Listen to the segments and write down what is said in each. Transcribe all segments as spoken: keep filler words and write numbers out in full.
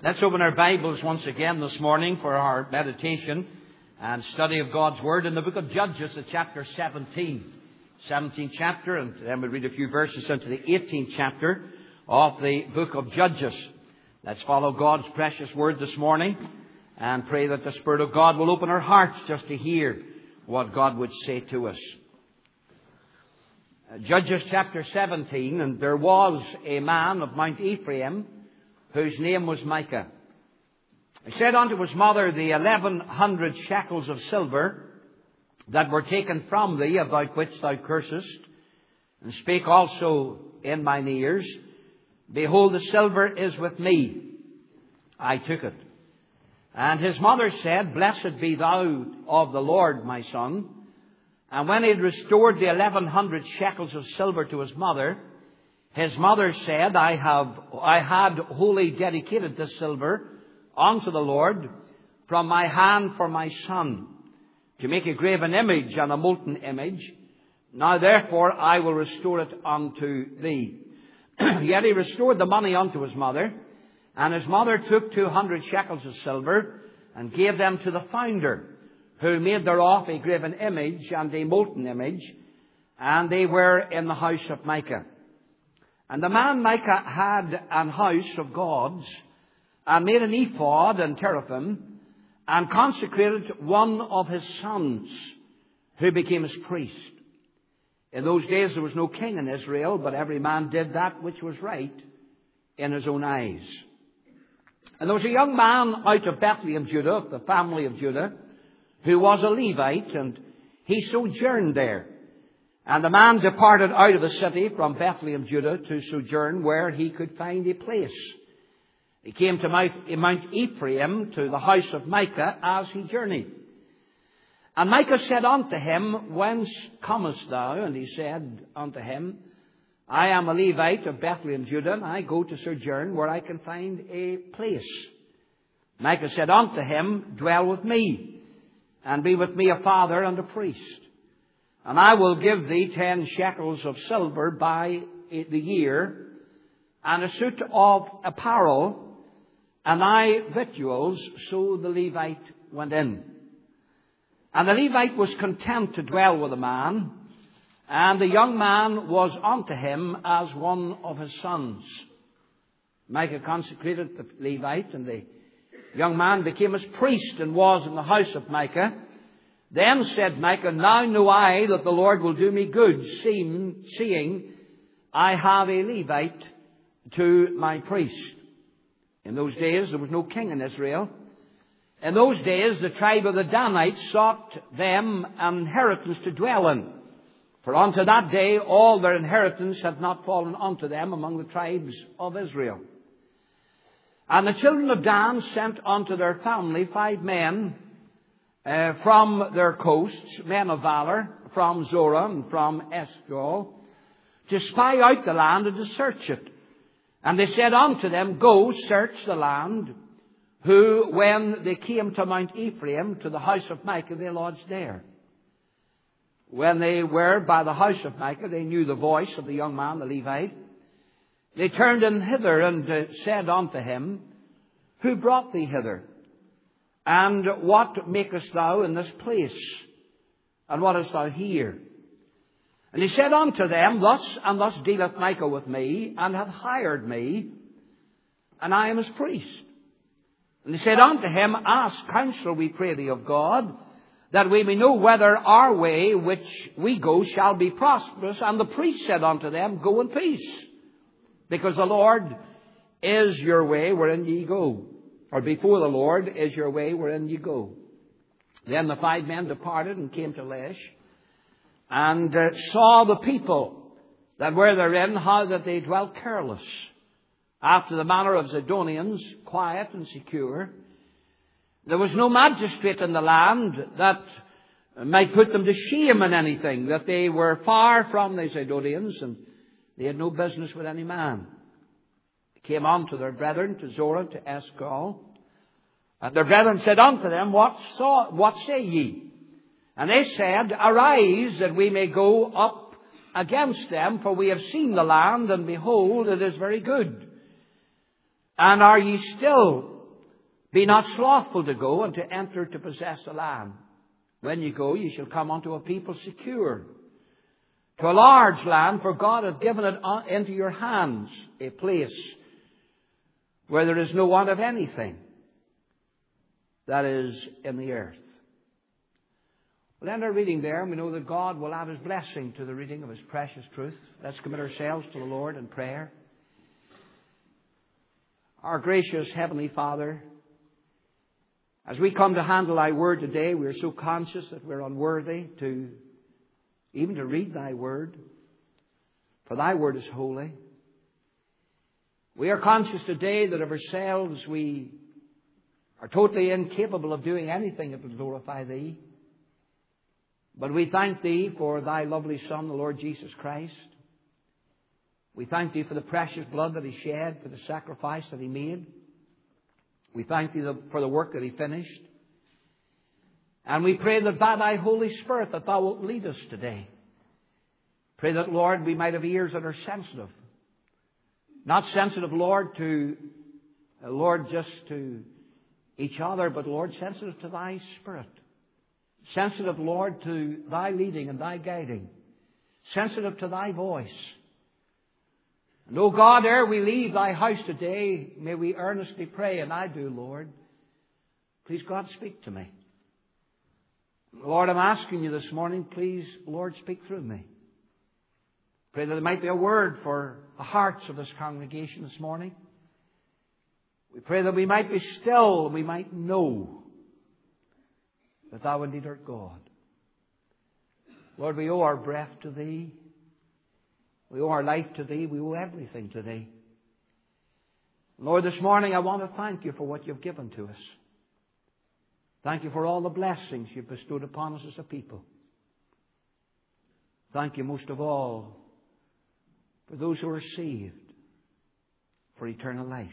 Let's open our Bibles once again this morning for our meditation and study of God's Word in the book of Judges at chapter seventeen. seventeenth chapter, and then we read a few verses into the eighteenth chapter of the book of Judges. Let's follow God's precious Word this morning and pray that the Spirit of God will open our hearts just to hear what God would say to us. Judges chapter seventeen, and there was a man of Mount Ephraim whose name was Micah. He said unto his mother, the eleven hundred shekels of silver that were taken from thee, about which thou cursest, and spake also in mine ears, behold, the silver is with me. I took it. And his mother said, blessed be thou of the Lord, my son. And when he had restored the eleven hundred shekels of silver to his mother, his mother said, I have, I had wholly dedicated this silver unto the Lord from my hand for my son, to make a graven image and a molten image. Now therefore I will restore it unto thee. Yet he restored the money unto his mother, and his mother took two hundred shekels of silver and gave them to the founder, who made thereof a graven image and a molten image, and they were in the house of Micah. And the man Micah had an house of gods, and made an ephod and teraphim, and consecrated one of his sons, who became his priest. In those days there was no king in Israel, but every man did that which was right in his own eyes. And there was a young man out of Bethlehem, Judah, of the family of Judah, who was a Levite, and he sojourned there. And the man departed out of the city from Bethlehem, Judah, to sojourn where he could find a place. He came to Mount Ephraim, to the house of Micah, as he journeyed. And Micah said unto him, whence comest thou? And he said unto him, I am a Levite of Bethlehem, Judah, and I go to sojourn where I can find a place. Micah said unto him, dwell with me, and be with me a father and a priest. And I will give thee ten shekels of silver by the year, and a suit of apparel, and thy victuals. So the Levite went in. And the Levite was content to dwell with the man, and the young man was unto him as one of his sons. Micah consecrated the Levite, and the young man became his priest, and was in the house of Micah. Then said Micah, now know I that the Lord will do me good, seeing, seeing I have a Levite to my priest. In those days there was no king in Israel. In those days the tribe of the Danites sought them an inheritance to dwell in. For unto that day all their inheritance had not fallen unto them among the tribes of Israel. And the children of Dan sent unto their family five men, Uh, from their coasts, men of valor, from Zorah and from Eshcol, to spy out the land and to search it. And they said unto them, go search the land, who when they came to Mount Ephraim, to the house of Micah, they lodged there. When they were by the house of Micah, they knew the voice of the young man, the Levite. They turned him hither and uh, said unto him, who brought thee hither? And what makest thou in this place? And what is thou here? And he said unto them, thus and thus dealeth Micah with me, and hath hired me, and I am his priest. And they said unto him, ask counsel, we pray thee, of God, that we may know whether our way which we go shall be prosperous. And the priest said unto them, go in peace, because the Lord is your way wherein ye go. Or before the Lord is your way wherein you go. Then the five men departed and came to Laish, and uh, saw the people that were therein, how that they dwelt careless, after the manner of Zidonians, quiet and secure. There was no magistrate in the land that might put them to shame in anything, that they were far from the Zidonians, and they had no business with any man. Came unto their brethren, to Zorah, to Eshcol. And their brethren said unto them, What, saw, what say ye? And they said, arise, that we may go up against them, for we have seen the land, and behold, it is very good. And are ye still? Be not slothful to go and to enter to possess the land. When you go, ye shall come unto a people secure, to a large land, for God hath given it into your hands, a place where there is no want of anything that is in the earth. We'll end our reading there, and we know that God will add His blessing to the reading of His precious truth. Let's commit ourselves to the Lord in prayer. Our gracious Heavenly Father, as we come to handle Thy Word today, we are so conscious that we're unworthy to even to read Thy Word, for Thy Word is holy. We are conscious today that of ourselves we are totally incapable of doing anything that would glorify Thee. But we thank Thee for Thy lovely Son, the Lord Jesus Christ. We thank Thee for the precious blood that He shed, for the sacrifice that He made. We thank Thee for the work that He finished. And we pray that by Thy Holy Spirit that Thou wilt lead us today. Pray that, Lord, we might have ears that are sensitive. Not sensitive, Lord, to, uh, Lord, just to each other, but, Lord, sensitive to Thy Spirit. Sensitive, Lord, to Thy leading and Thy guiding. Sensitive to Thy voice. And, O God, ere we leave Thy house today, may we earnestly pray, and I do, Lord, please, God, speak to me. Lord, I'm asking You this morning, please, Lord, speak through me. Pray that there might be a word for the hearts of this congregation this morning. We pray that we might be still and we might know that Thou indeed art God. Lord, we owe our breath to Thee. We owe our life to Thee. We owe everything to Thee. Lord, this morning I want to thank You for what You've given to us. Thank You for all the blessings You've bestowed upon us as a people. Thank You most of all for those who are saved for eternal life.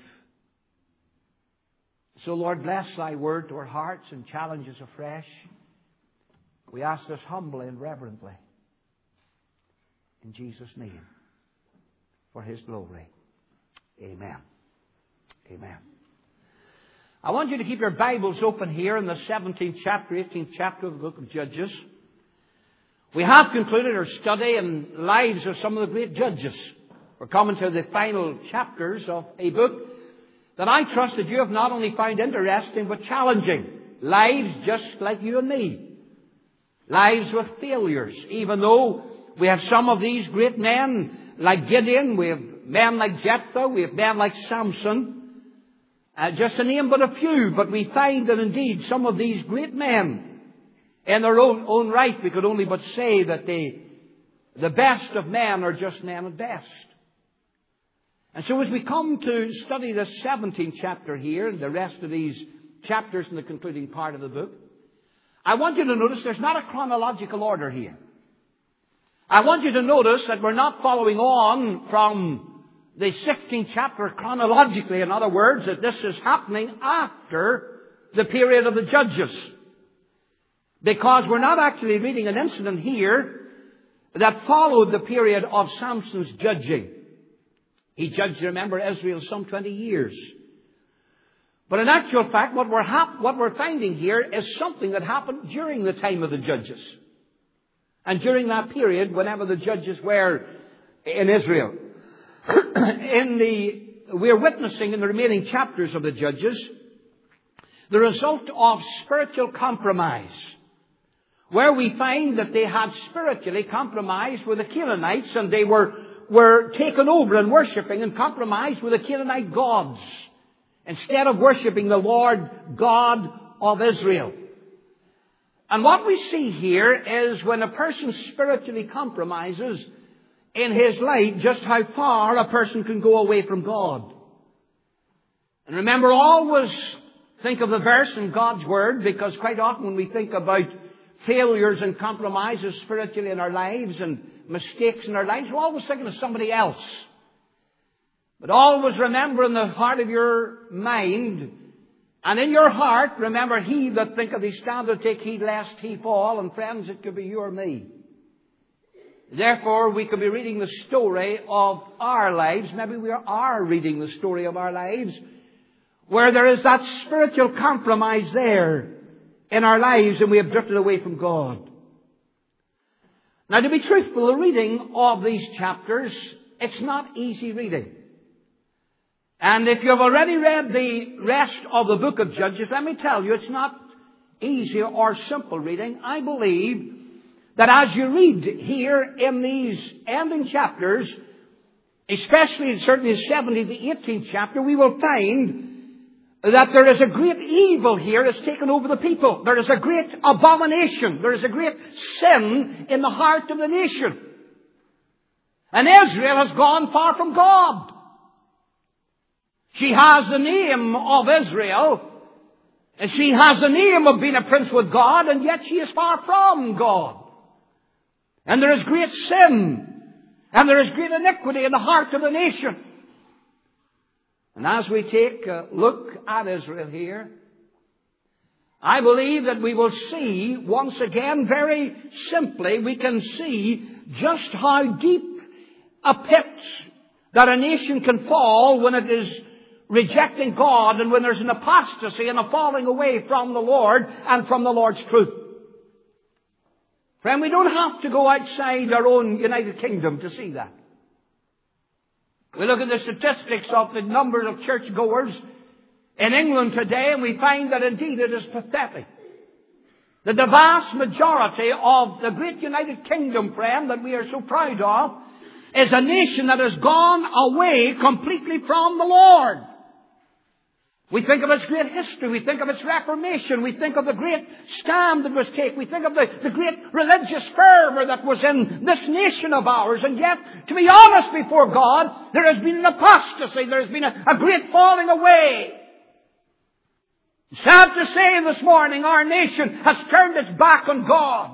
So, Lord, bless Thy Word to our hearts and challenge us afresh. We ask this humbly and reverently. In Jesus' name. For His glory. Amen. Amen. I want you to keep your Bibles open here in the seventeenth chapter, eighteenth chapter of the book of Judges. We have concluded our study in lives of some of the great judges. We're coming to the final chapters of a book that I trust that you have not only found interesting but challenging. Lives just like you and me. Lives with failures. Even though we have some of these great men like Gideon, we have men like Jephthah, we have men like Samson. Uh, just to name but a few, but we find that indeed some of these great men, in their own, own right, we could only but say that they, the best of men are just men at best. And so as we come to study the seventeenth chapter here, and the rest of these chapters in the concluding part of the book, I want you to notice there's not a chronological order here. I want you to notice that we're not following on from the sixteenth chapter chronologically. In other words, that this is happening after the period of the Judges. Because we're not actually reading an incident here that followed the period of Samson's judging. He judged, remember, Israel some twenty years. But in actual fact, what we're, hap- what we're finding here is something that happened during the time of the Judges. And during that period, whenever the Judges were in Israel. in the, we're witnessing in the remaining chapters of the Judges the result of spiritual compromise. Where we find that they had spiritually compromised with the Canaanites, and they were, were taken over and worshipping and compromised with the Canaanite gods, instead of worshipping the Lord God of Israel. And what we see here is when a person spiritually compromises in his life, just how far a person can go away from God. And remember, always think of the verse in God's Word, because quite often when we think about failures and compromises spiritually in our lives and mistakes in our lives, we're always thinking of somebody else. But always remember in the heart of your mind and in your heart, remember, he that thinketh he standeth, take heed lest he fall. And friends, it could be you or me. Therefore, we could be reading the story of our lives. Maybe we are reading the story of our lives where there is that spiritual compromise there in our lives and we have drifted away from God. Now, to be truthful, the reading of these chapters, it's not easy reading. And if you have already read the rest of the book of Judges, let me tell you, it's not easy or simple reading. I believe that as you read here in these ending chapters, especially certainly the seventeenth to eighteenth chapter, we will find that there is a great evil here that's taken over the people. There is a great abomination. There is a great sin in the heart of the nation. And Israel has gone far from God. She has the name of Israel. And she has the name of being a prince with God, and yet she is far from God. And there is great sin. And there is great iniquity in the heart of the nation. And as we take a look at Israel here, I believe that we will see, once again, very simply, we can see just how deep a pit that a nation can fall when it is rejecting God and when there's an apostasy and a falling away from the Lord and from the Lord's truth. Friend, we don't have to go outside our own United Kingdom to see that. We look at the statistics of the number of churchgoers in England today, and we find that indeed it is pathetic. That the vast majority of the great United Kingdom, friend, that we are so proud of, is a nation that has gone away completely from the Lord. We think of its great history. We think of its Reformation. We think of the great stand that was taken. We think of the, the great religious fervor that was in this nation of ours. And yet, to be honest before God, there has been an apostasy. There has been a, a great falling away. Sad to say this morning, our nation has turned its back on God.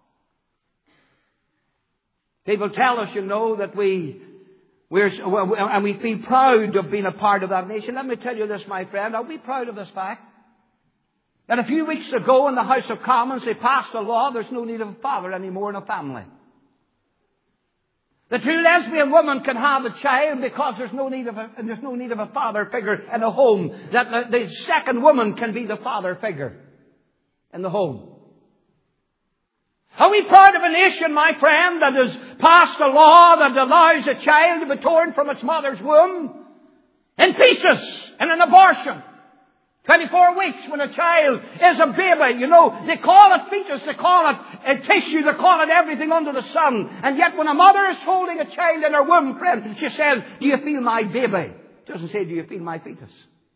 People tell us, you know, that we... We're, and we feel proud of being a part of that nation. Let me tell you this, my friend. I'll be proud of this fact. That a few weeks ago in the House of Commons, they passed a law, there's no need of a father anymore in a family. The two lesbian women can have a child because there's no need of a, there's no need of a father figure in a home. That the, the second woman can be the father figure in the home. Are we proud of a nation, my friend, that has passed a law that allows a child to be torn from its mother's womb in pieces in an abortion? twenty-four weeks when a child is a baby, you know, they call it fetus, they call it a tissue, they call it everything under the sun. And yet when a mother is holding a child in her womb, friend, she says, do you feel my baby? She doesn't say, do you feel my fetus?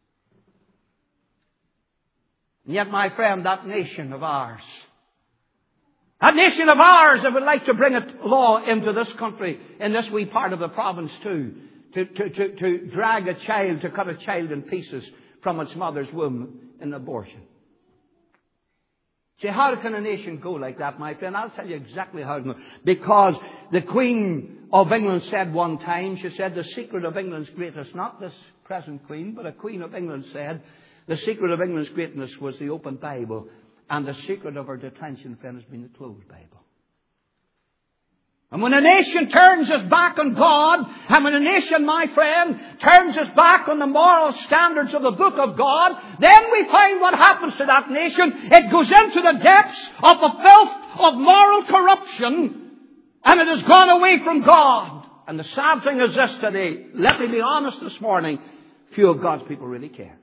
And yet, my friend, that nation of ours, that nation of ours that would like to bring a law into this country, in this wee part of the province too, to, to, to, to drag a child, to cut a child in pieces from its mother's womb in abortion. See, how can a nation go like that, my friend? I'll tell you exactly how it goes. Because the Queen of England said one time, she said, the secret of England's greatness, not this present Queen, but a Queen of England said, the secret of England's greatness was the open Bible. And the secret of our detention, friend, has been the closed Bible. And when a nation turns its back on God, and when a nation, my friend, turns its back on the moral standards of the book of God, then we find what happens to that nation. It goes into the depths of the filth of moral corruption, and it has gone away from God. And the sad thing is this today, let me be honest this morning, few of God's people really care.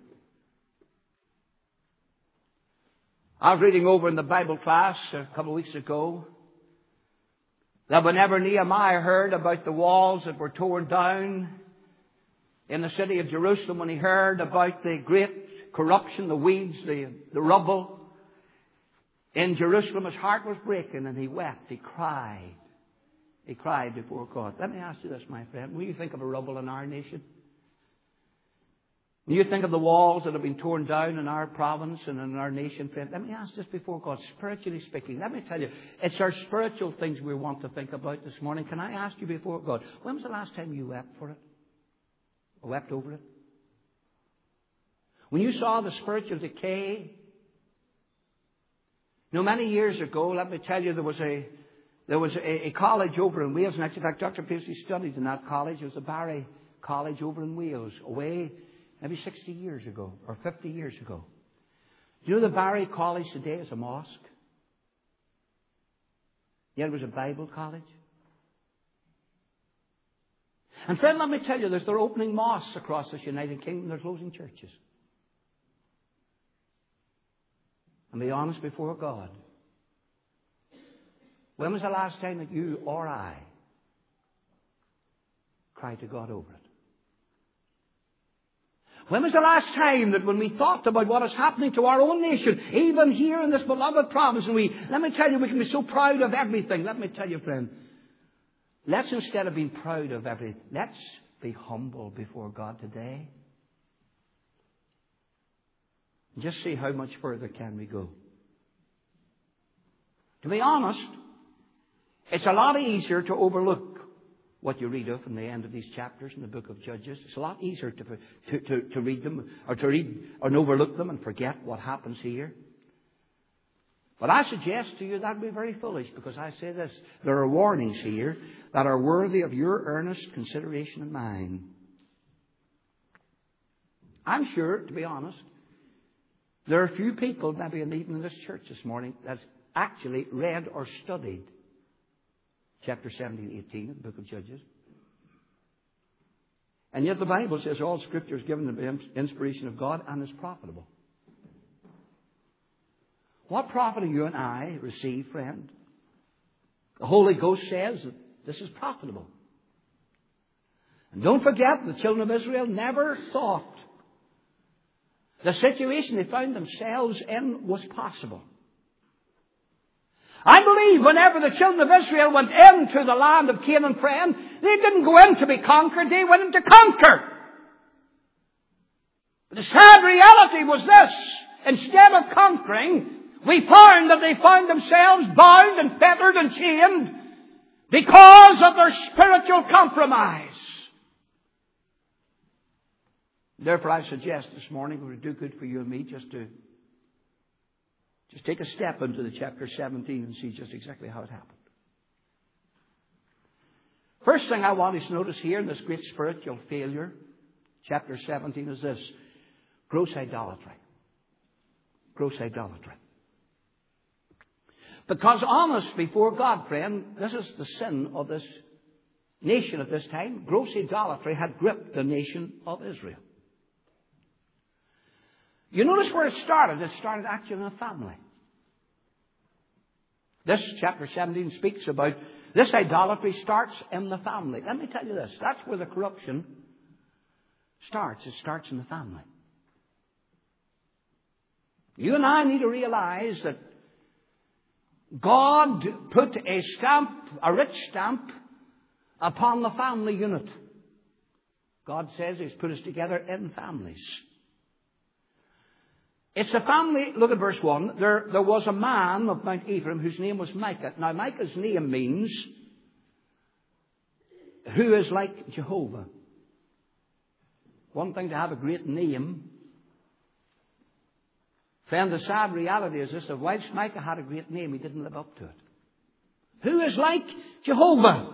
I was reading over in the Bible class a couple of weeks ago that whenever Nehemiah heard about the walls that were torn down in the city of Jerusalem, when he heard about the great corruption, the weeds, the, the rubble in Jerusalem, his heart was breaking and he wept, he cried. He cried before God. Let me ask you this, my friend. When you think of a rubble in our nation, when you think of the walls that have been torn down in our province and in our nation, friend, let me ask this before God, spiritually speaking. Let me tell you, it's our spiritual things we want to think about this morning. Can I ask you before God, when was the last time you wept for it? Or wept over it? When you saw the spiritual decay? You know, many years ago, let me tell you, there was a there was a, a college over in Wales. And actually, in fact, Doctor Piercy studied in that college. It was the Barry College over in Wales, away maybe sixty years ago or fifty years ago. Do you know the Barry College today is a mosque? Yet it was a Bible college. And friend, let me tell you, there's they're opening mosques across this United Kingdom. They're closing churches. And be honest before God. When was the last time that you or I cried to God over it? When was the last time that when we thought about what is happening to our own nation, even here in this beloved province, and we, let me tell you, we can be so proud of everything. Let me tell you, friend, let's instead of being proud of everything, let's be humble before God today. Just see how much further can we go. To be honest, it's a lot easier to overlook what you read of in the end of these chapters in the book of Judges. It's a lot easier to, to, to, to read them or to read or overlook them and forget what happens here. But I suggest to you that would be very foolish, because I say this. There are warnings here that are worthy of your earnest consideration and mine. I'm sure, to be honest, there are a few people, maybe even in this church this morning, that's actually read or studied chapter seventeen, eighteen of the book of Judges. And yet the Bible says all Scripture is given the inspiration of God and is profitable. What profit do you and I receive, friend? The Holy Ghost says that this is profitable. And don't forget, the children of Israel never thought the situation they found themselves in was possible. I believe whenever the children of Israel went into the land of Canaan, friend, they didn't go in to be conquered, they went in to conquer. But the sad reality was this: instead of conquering, we found that they found themselves bound and fettered and chained because of their spiritual compromise. Therefore, I suggest this morning it would do good for you and me just to just take a step into the chapter seventeen and see just exactly how it happened. First thing I want you to notice here in this great spiritual failure, chapter seventeen, is this: gross idolatry. Gross idolatry. Because honest before God, friend, this is the sin of this nation at this time. Gross idolatry had gripped the nation of Israel. You notice where it started. It started actually in a family. This chapter seventeen speaks about this idolatry starts in the family. Let me tell you this. That's where the corruption starts. It starts in the family. You and I need to realize that God put a stamp, a rich stamp, upon the family unit. God says He's put us together in families. It's a family. Look at verse one. There, there was a man of Mount Ephraim whose name was Micah. Now, Micah's name means who is like Jehovah. One thing to have a great name. Friend, the sad reality is this: that whilst Micah had a great name, he didn't live up to it. Who is like Jehovah?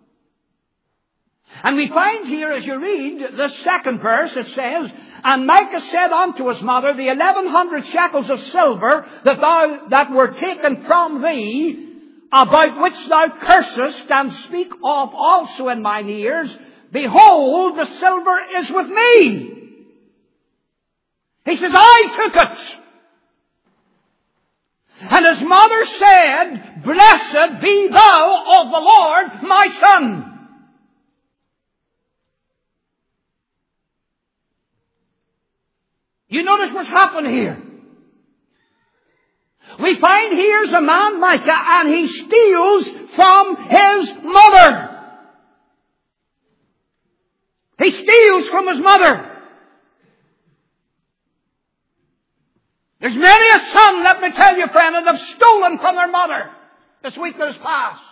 And we find here, as you read the second verse, it says, "And Micah said unto his mother, the eleven hundred shekels of silver that thou that were taken from thee, about which thou cursest and speak of also in mine ears, behold, the silver is with me." He says, "I took it." And his mother said, "Blessed be thou of the Lord, my son." You notice what's happened here. We find here's a man, Micah, and he steals from his mother. He steals from his mother. There's many a son, let me tell you, friend, that have stolen from their mother this week that has passed.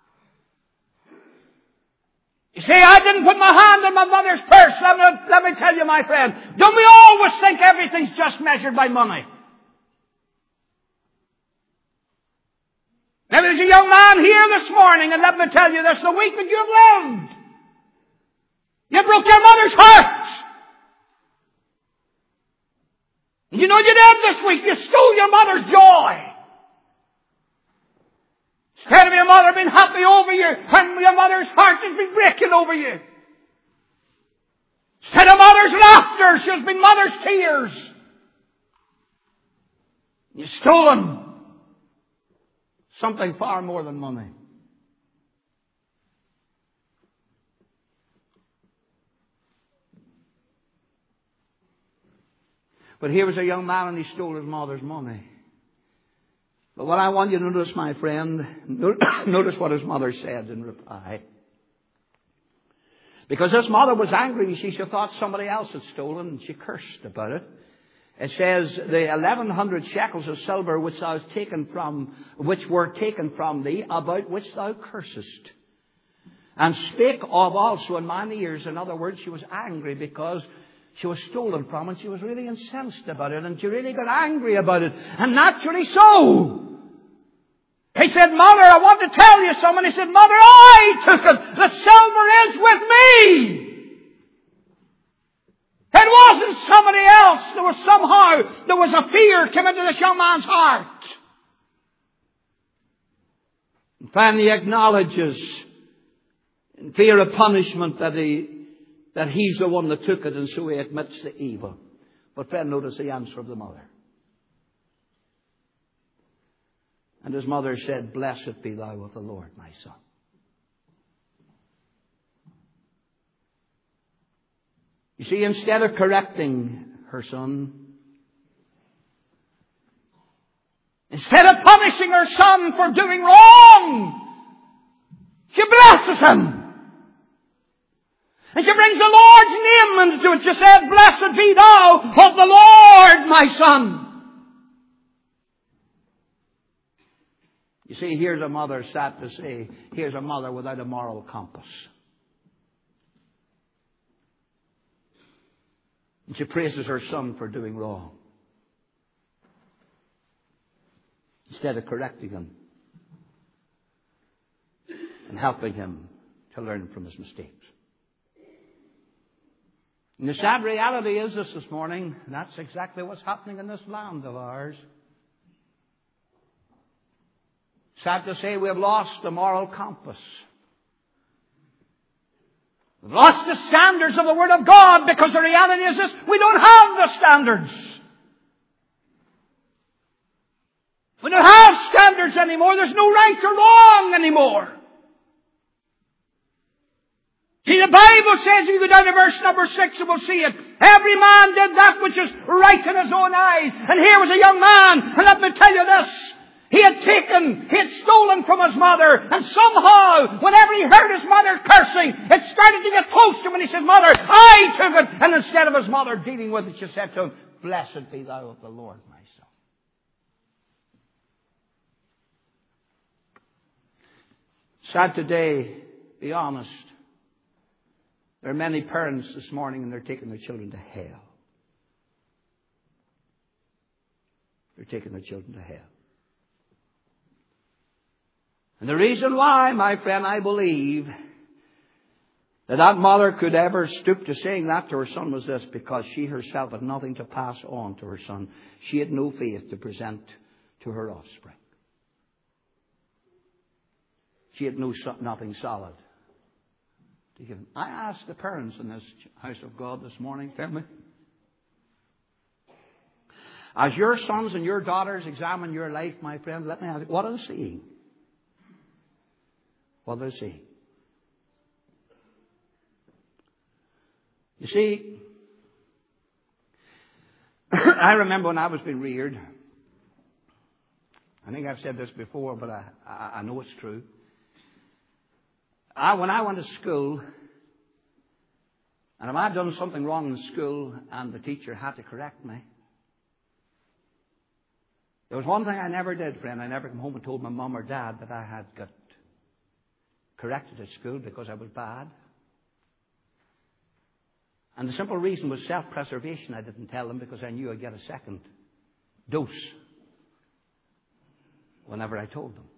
You see, I didn't put my hand in my mother's purse. Let me, let me tell you, my friend, don't we always think everything's just measured by money? Now, there's a young man here this morning, and let me tell you this, the week that you've lived, you broke your mother's heart. You know what you did this week? You stole your mother's joy. Instead of your mother being happy over you, and your mother's heart has been breaking over you. Instead of mother's laughter, she has been mother's tears. You've stolen something far more than money. But here was a young man and he stole his mother's money. But what I want you to notice, my friend, notice what his mother said in reply. Because this mother was angry, you see, she thought somebody else had stolen and she cursed about it. It says, the eleven hundred shekels of silver which thou hast taken from, which were taken from thee, about which thou cursest. And spake of also in mine ears. In other words, she was angry because she was stolen from and she was really incensed about it and she really got angry about it. And naturally so. He said, Mother, I want to tell you something. He said, Mother, I took it. The silver is with me. It wasn't somebody else. There was somehow, there was a fear came into this young man's heart. And finally he acknowledges in fear of punishment that he, that he's the one that took it, and so he admits the evil. But friend, notice the answer of the mother. And his mother said, Blessed be thou of the Lord, my son. You see, instead of correcting her son, instead of punishing her son for doing wrong, she blesses him. And she brings the Lord's name into it. She said, Blessed be thou of the Lord, my son. You see, here's a mother, sad to say, here's a mother without a moral compass. And she praises her son for doing wrong, instead of correcting him and helping him to learn from his mistakes. And the sad reality is this this morning, and that's exactly what's happening in this land of ours. Sad to say, we have lost the moral compass. We've lost the standards of the Word of God, because the reality is this, we don't have the standards. We don't have standards anymore. There's no right or wrong anymore. See, the Bible says, if you go down to verse number six, and we'll see it. Every man did that which is right in his own eyes. And here was a young man, and let me tell you this. He had taken, he had stolen from his mother, and somehow, whenever he heard his mother cursing, it started to get close to him, and he said, Mother, I took it. And instead of his mother dealing with it, she said to him, Blessed be thou of the Lord, my son. Sad today, be honest. There are many parents this morning, and they're taking their children to hell. They're taking their children to hell. And the reason why, my friend, I believe that that mother could ever stoop to saying that to her son was this, because she herself had nothing to pass on to her son. She had no faith to present to her offspring. She had no nothing solid to give them. I ask the parents in this house of God this morning, family, as your sons and your daughters examine your life, my friend, let me ask you, what are they seeing? What do they see? You see, I remember when I was being reared. I think I've said this before, but I, I, I know it's true. I, when I went to school, and if I'd done something wrong in school and the teacher had to correct me, there was one thing I never did, friend. I never came home and told my mum or dad that I had got corrected at school because I was bad. And the simple reason was self-preservation. I didn't tell them because I knew I'd get a second dose whenever I told them.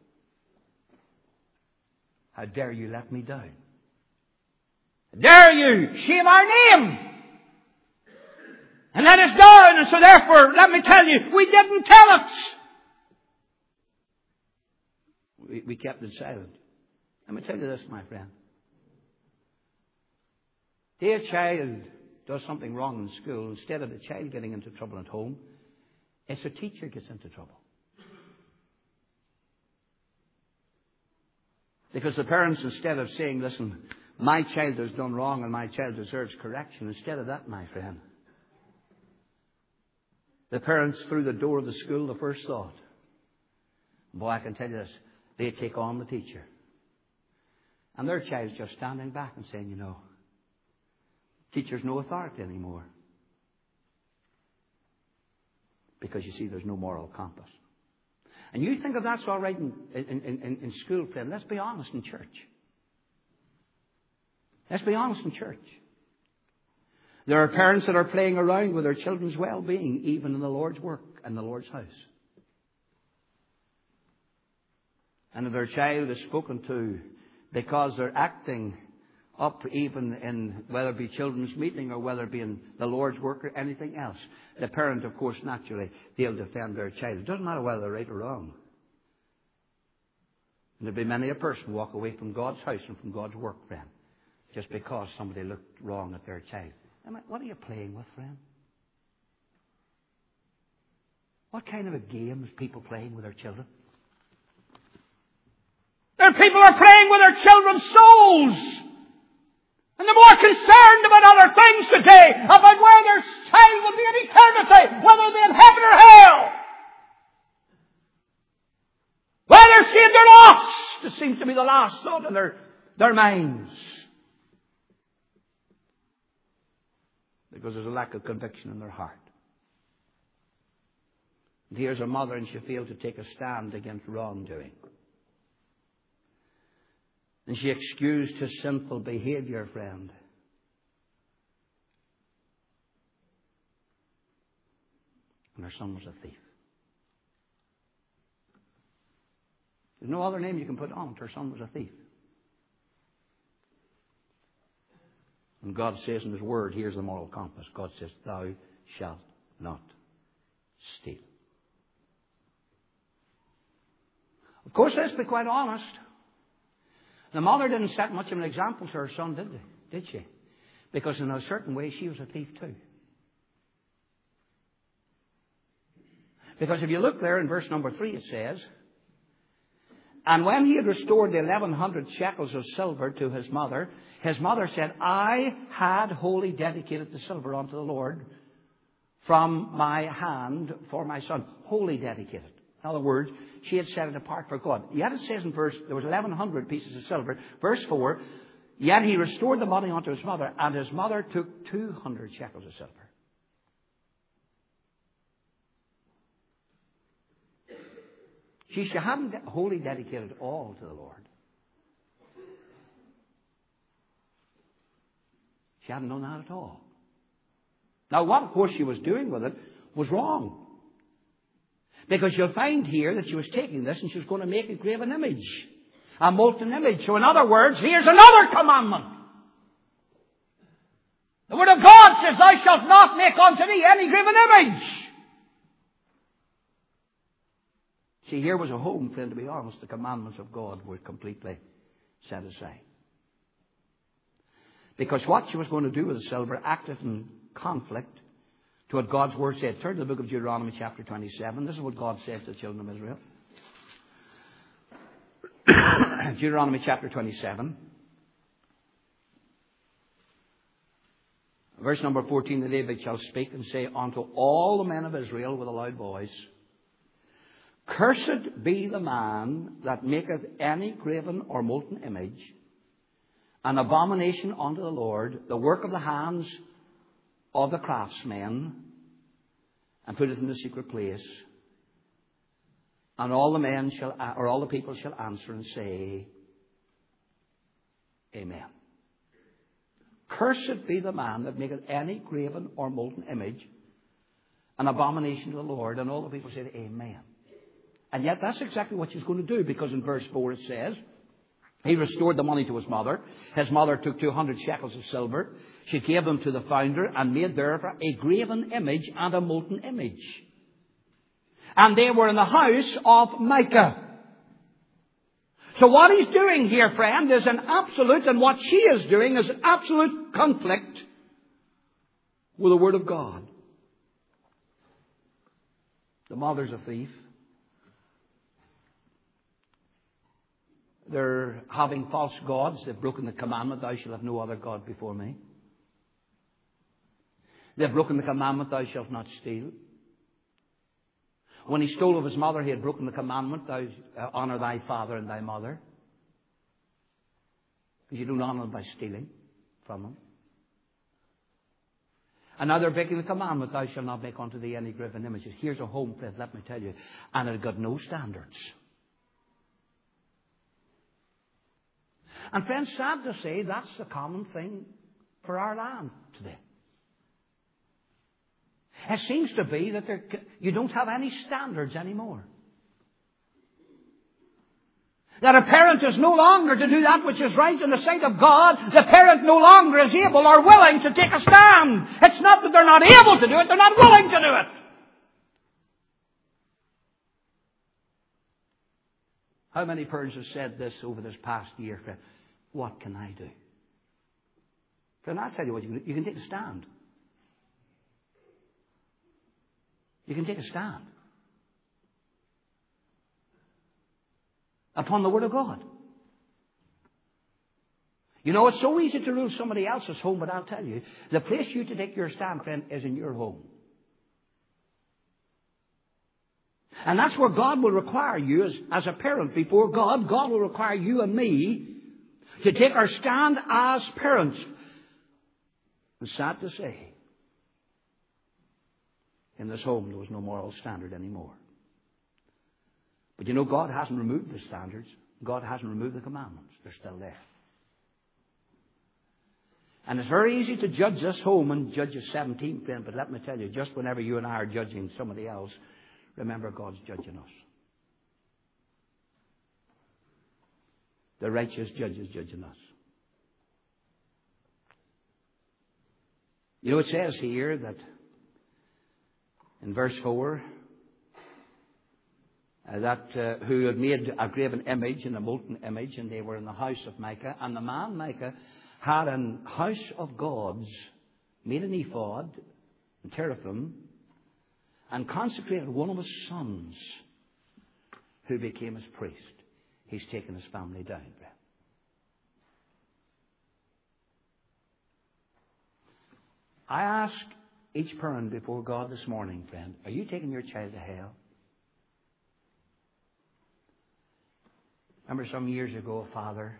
How dare you let me down? How dare you shame our name? and let us down. And so therefore, let me tell you, we didn't tell it. We, we kept it silent. Let me tell you this, my friend. If a child does something wrong in school, instead of the child getting into trouble at home, it's the teacher gets into trouble. Because the parents, instead of saying, listen, my child has done wrong and my child deserves correction, instead of that, my friend, the parents, through the door of the school, the first thought, boy, I can tell you this, they take on the teacher. And their child's just standing back and saying, you know, teacher's no authority anymore. Because you see, there's no moral compass. And you think that that's all right in, in, in, in school, friend. Let's be honest in church. Let's be honest in church. There are parents that are playing around with their children's well-being, even in the Lord's work and the Lord's house. And if their child is spoken to because they're acting up even in, whether it be children's meeting or whether it be in the Lord's work or anything else, the parent, of course, naturally, they'll defend their child. It doesn't matter whether they're right or wrong. And there'll be many a person walk away from God's house and from God's work, friend, just because somebody looked wrong at their child. What are you playing with, friend? What kind of a game is people playing with their children? There are people who are playing with their children's souls. And they're more concerned about other things today, about where their child will be in eternity, whether they'll be in heaven or hell. Whether they're saved or lost. This seems to be the last thought in their, their minds. Because there's a lack of conviction in their heart. And here's a mother, and she failed to take a stand against wrongdoing. And she excused his sinful behavior, friend. And her son was a thief. There's no other name you can put on it. Her son was a thief. And God says in His Word, here's the moral compass. God says, thou shalt not steal. Of course, let's be quite honest. The mother didn't set much of an example to her son, did they? Did she? Because in a certain way, she was a thief too. Because if you look there in verse number three, it says, and when he had restored the eleven hundred shekels of silver to his mother, his mother said, I had wholly dedicated the silver unto the Lord from my hand for my son. Wholly dedicated. In other words, she had set it apart for God. Yet it says in verse, there was eleven hundred pieces of silver. Verse four, yet he restored the money unto his mother, and his mother took two hundred shekels of silver. She, she hadn't wholly dedicated all to the Lord. She hadn't done that at all. Now, what, of course, she was doing with it was wrong. Because you'll find here that she was taking this and she was going to make a graven image. A molten image. So in other words, here's another commandment. The Word of God says, thou shalt not make unto thee any graven image. See, here was a home, friend, to be honest. The commandments of God were completely set aside. Because what she was going to do with the silver acted in conflict to what God's Word said. Turn to the book of Deuteronomy chapter twenty-seven. This is what God said to the children of Israel. Deuteronomy chapter twenty-seven. Verse number fourteen, the Levite shall speak and say unto all the men of Israel with a loud voice, cursed be the man that maketh any graven or molten image, an abomination unto the Lord, the work of the hands of the craftsmen, and put it in the secret place. And all the men shall, or all the people shall answer and say, Amen. Cursed be the man that maketh any graven or molten image, an abomination to the Lord. And all the people said, Amen. And yet that's exactly what she's going to do, because in verse four it says, He restored the money to his mother. His mother took two hundred shekels of silver. She gave them to the founder and made thereof a graven image and a molten image. And they were in the house of Micah. So what he's doing here, friend, is an absolute, and what she is doing is an absolute conflict with the Word of God. The mother's a thief. They're having false gods. They've broken the commandment, thou shalt have no other God before me. They've broken the commandment, thou shalt not steal. When he stole of his mother, he had broken the commandment, thou uh, honour thy father and thy mother. Because you don't honour them by stealing from them. And now they're breaking the commandment, thou shalt not make unto thee any graven images. Here's a home, friends, let me tell you. And it got no standards. And friends, sad to say, that's the common thing for our land today. It seems to be that there, you don't have any standards anymore. That a parent is no longer to do that which is right in the sight of God. The parent no longer is able or willing to take a stand. It's not that they're not able to do it, they're not willing to do it. How many parents have said this over this past year? What can I do? Friend, I'll tell you what you can do. You can take a stand. You can take a stand upon the Word of God. You know, it's so easy to rule somebody else's home, but I'll tell you, the place you to take your stand, friend, is in your home. And that's where God will require you as, as a parent before God. God will require you and me to take our stand as parents. It's sad to say, in this home there was no moral standard anymore. But you know, God hasn't removed the standards. God hasn't removed the commandments. They're still there. And it's very easy to judge this home in Judges seventeen, friend, but let me tell you, just whenever you and I are judging somebody else, remember God's judging us. The righteous judge is judging us. You know, it says here that in verse four, uh, that uh, who had made a graven image and a molten image, and they were in the house of Micah. And the man Micah had an house of gods, made an ephod and teraphim, and consecrated one of his sons, who became his priest. He's taken his family down. I ask each parent before God this morning, friend, are you taking your child to hell? Remember some years ago, a father,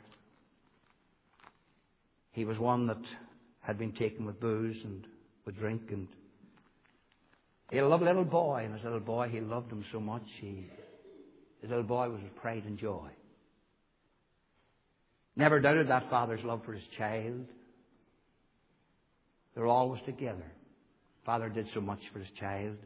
he was one that had been taken with booze and with drink, and he had a lovely little boy, and his little boy, he loved him so much, he, his little boy was his pride and joy. Never doubted that father's love for his child. They were always together. Father did so much for his child.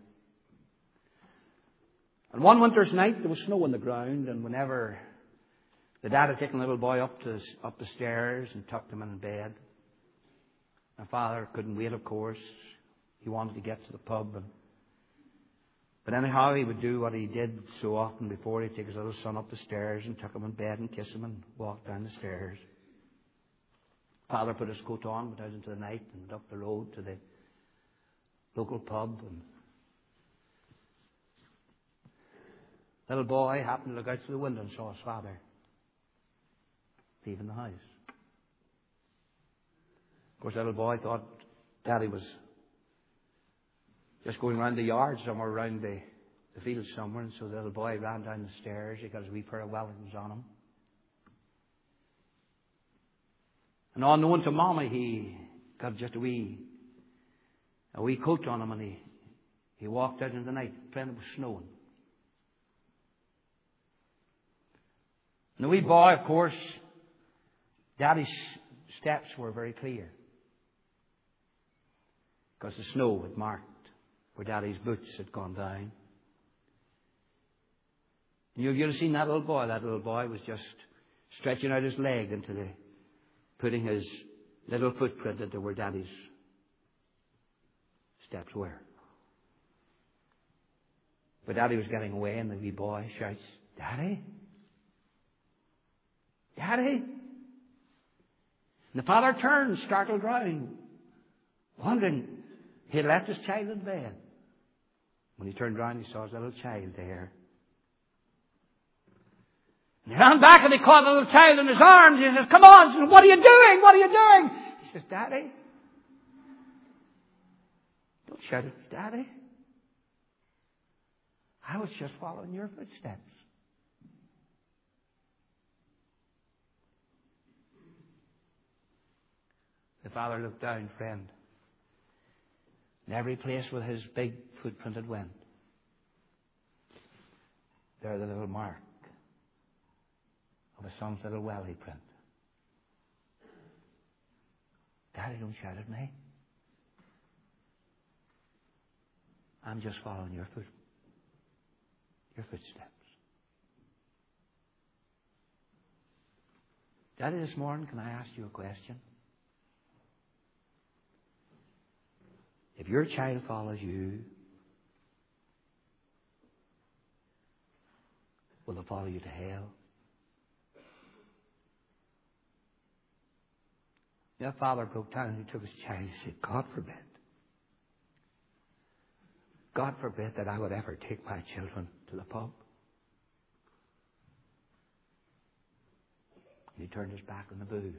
And one winter's night, there was snow on the ground, and whenever the dad had taken the little boy up to up the stairs and tucked him in bed, the father couldn't wait, of course. He wanted to get to the pub. And, but anyhow, he would do what he did so often before. He'd take his little son up the stairs and tuck him in bed and kiss him and walk down the stairs. Father put his coat on, went out into the night and went up the road to the local pub. And little boy happened to look out through the window and saw his father leaving the house. Of course, the little boy thought Daddy was just going around the yard somewhere, around the, the field somewhere. And so the little boy ran down the stairs. He got his wee pair of Wellingtons on him. And unknown to Mama, he got just a wee, a wee coat on him, and he, he walked out in the night. Friend, it was snowing. And the wee boy, of course, Daddy's steps were very clear, because the snow had marked where Daddy's boots had gone down. And you've, you've seen that little boy. That little boy was just stretching out his leg into the, putting his little footprint into where Daddy's steps were. But Daddy was getting away, and the wee boy shouts, "Daddy? Daddy?" And the father turned, startled round, wondering he had left his child in bed. When he turned round, he saw his little child there. And he ran back and he caught the little child in his arms. He says, "Come on." He says, "What are you doing? What are you doing?" He says, "Daddy." "Don't shout at me, Daddy. I was just following your footsteps." The father looked down, friend. In every place where his big footprint had went, there the little mark of his son's little welly print. "Daddy, don't shout at me. I'm just following your foot, your footsteps." Daddy, this morning, can I ask you a question? If your child follows you, will they follow you to hell? Your father broke down and he took his child. He said, "God forbid. God forbid that I would ever take my children to the pub." And he turned his back on the booze.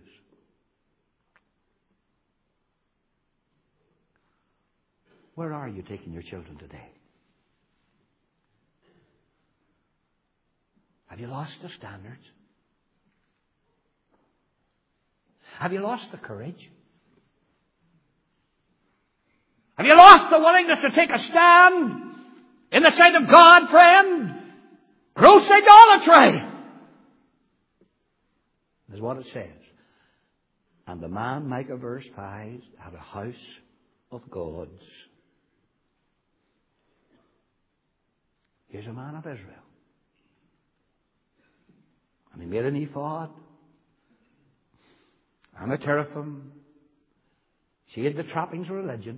Where are you taking your children today? Have you lost the standards? Have you lost the courage? Have you lost the willingness to take a stand in the sight of God, friend? Gross idolatry is what it says. And the man, Micah verse five, had a house of gods. Here's a man of Israel. And he made an ephod and a teraphim. She had the trappings of religion.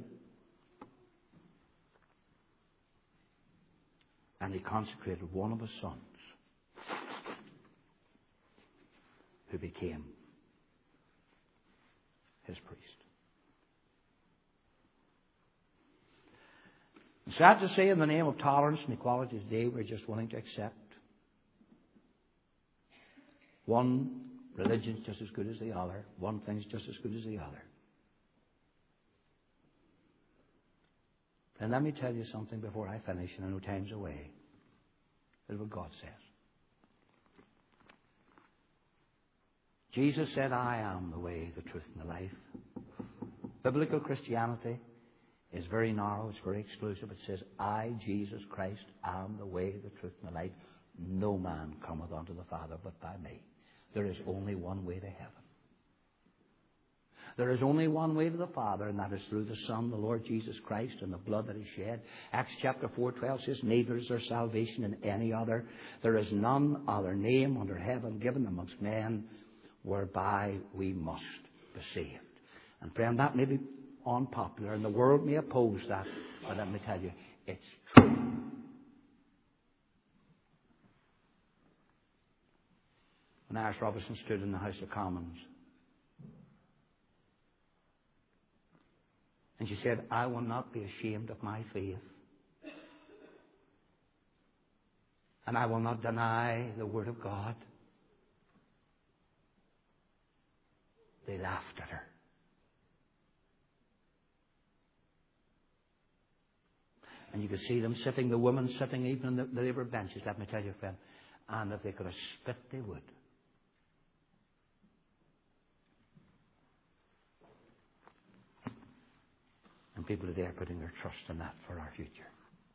And he consecrated one of his sons, who became his priest. It's sad to say, in the name of tolerance and equality today, we're just willing to accept one religion's just as good as the other. One thing's just as good as the other. And let me tell you something before I finish, and I know time's away. This is what God says. Jesus said, "I am the way, the truth, and the life." Biblical Christianity is very narrow. It's very exclusive. It says, "I, Jesus Christ, am the way, the truth, and the life. No man cometh unto the Father but by me." There is only one way to heaven. There is only one way to the Father, and that is through the Son, the Lord Jesus Christ, and the blood that He shed. Acts chapter four twelve says, "Neither is there salvation in any other. There is none other name under heaven given amongst men whereby we must be saved." And friend, that may be unpopular, and the world may oppose that, but let me tell you, it's true. When Iris Robertson stood in the House of Commons, and she said, "I will not be ashamed of my faith, and I will not deny the Word of God," they laughed at her. And you could see them sitting, the women sitting even on the, the Labour benches, let me tell you, friend, and if they could have spit, they would. And people today are putting their trust in that for our future.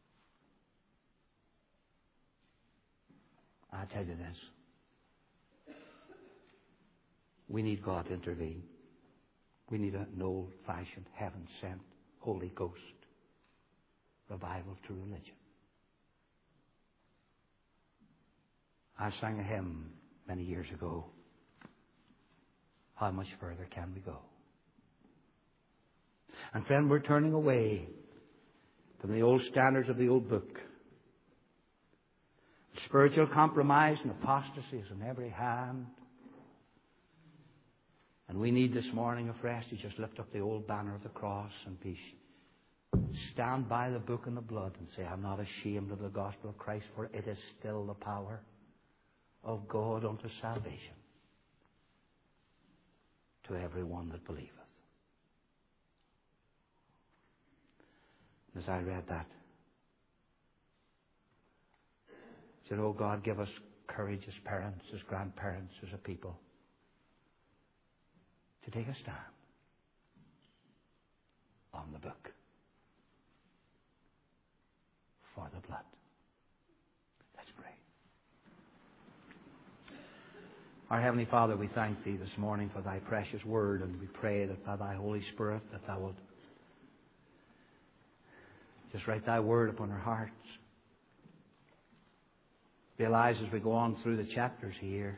I tell you this. We need God to intervene. We need an old-fashioned, heaven-sent, Holy Ghost revival to religion. I sang a hymn many years ago. how much further can we go? And friend, we're turning away from the old standards of the old book. Spiritual compromise and apostasy is on every hand. And we need this morning afresh to just lift up the old banner of the cross and be, stand by the book and the blood and say, I'm not ashamed of the gospel of Christ, for it is still the power of God unto salvation to every one that believeth. As I read that, I said, oh God, give us courage as parents, as grandparents, as a people, to take a stand on the book for the blood. Let's pray. Our Heavenly Father, we thank Thee this morning for Thy precious word, and we pray that by Thy Holy Spirit that Thou wilt just write Thy word upon our hearts. Realize as we go on through the chapters here,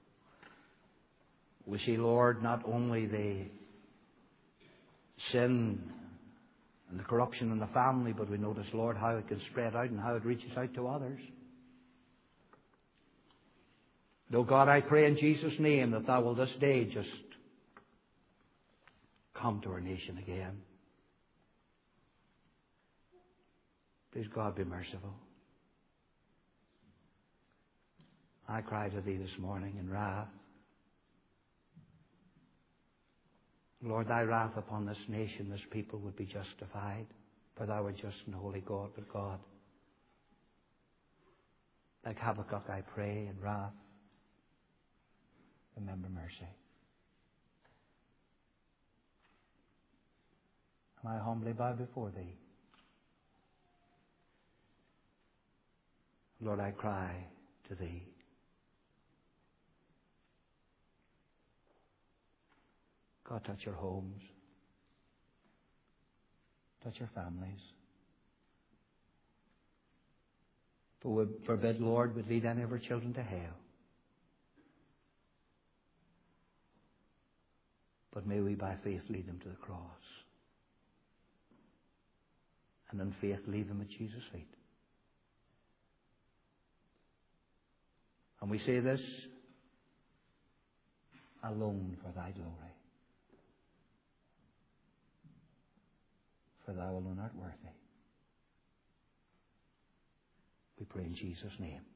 we see, Lord, not only the sin and the corruption in the family, but we notice, Lord, how it can spread out and how it reaches out to others. Though, God, I pray in Jesus' name that Thou will this day just come to our nation again. Please, God, be merciful. I cry to Thee this morning in wrath. Lord, Thy wrath upon this nation, this people would be justified, for Thou art just and holy God. But God, like Habakkuk, I pray in wrath, remember mercy. And I humbly bow before Thee. Lord, I cry to Thee. God, touch your homes. Touch your families. For forbid, Lord, would lead any of our children to hell. But may we by faith lead them to the cross. And in faith leave them at Jesus' feet. And we say this alone for Thy glory. For Thou alone art worthy. We pray in Jesus' name.